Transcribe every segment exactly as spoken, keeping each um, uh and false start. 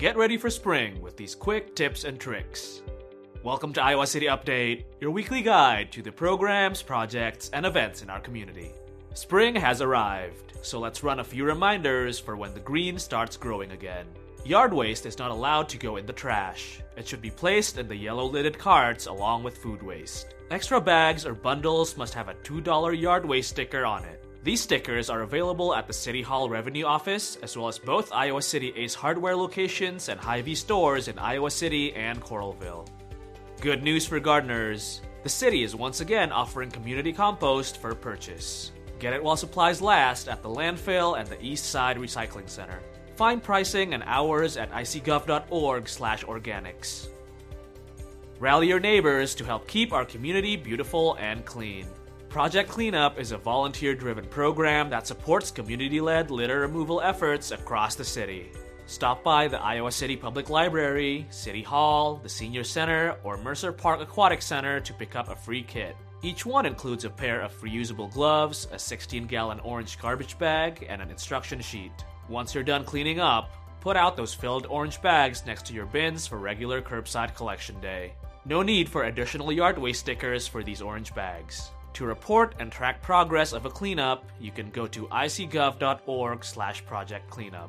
get ready for spring with these quick tips and tricks. Welcome to Iowa City Update, your weekly guide to the programs, projects, and events in our community. Spring has arrived, so let's run a few reminders for when the green starts growing again. Yard waste is not allowed to go in the trash. It should be placed in the yellow-lidded carts along with food waste. Extra bags or bundles must have a two dollar yard waste sticker on it. These stickers are available at the City Hall Revenue Office, as well as both Iowa City Ace Hardware locations and Hy-Vee stores in Iowa City and Coralville. Good news for gardeners. The city is once again offering community compost for purchase. Get it while supplies last at the landfill and the East Side Recycling Center. Find pricing and hours at icgov.org slash organics. Rally your neighbors to help keep our community beautiful and clean. Project Cleanup is a volunteer-driven program that supports community-led litter removal efforts across the city. Stop by the Iowa City Public Library, City Hall, the Senior Center, or Mercer Park Aquatic Center to pick up a free kit. Each one includes a pair of reusable gloves, a sixteen gallon orange garbage bag, and an instruction sheet. Once you're done cleaning up, put out those filled orange bags next to your bins for regular curbside collection day. No need for additional yard waste stickers for these orange bags. To report and track progress of a cleanup, you can go to icgov.org slash project cleanup.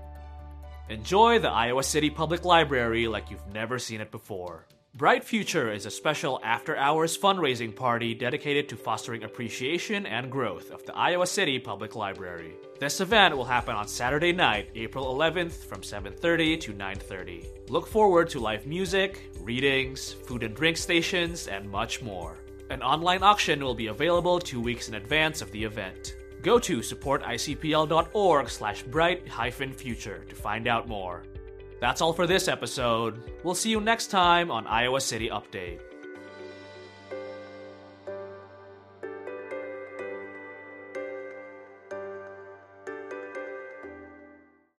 Enjoy the Iowa City Public Library like you've never seen it before. Bright Future is a special after-hours fundraising party dedicated to fostering appreciation and growth of the Iowa City Public Library. This event will happen on Saturday night, April eleventh from seven thirty to nine thirty. Look forward to live music, readings, food and drink stations, and much more. An online auction will be available two weeks in advance of the event. Go to supporticpl.org slash bright hyphen future to find out more. That's all for this episode. We'll see you next time on Iowa City Update.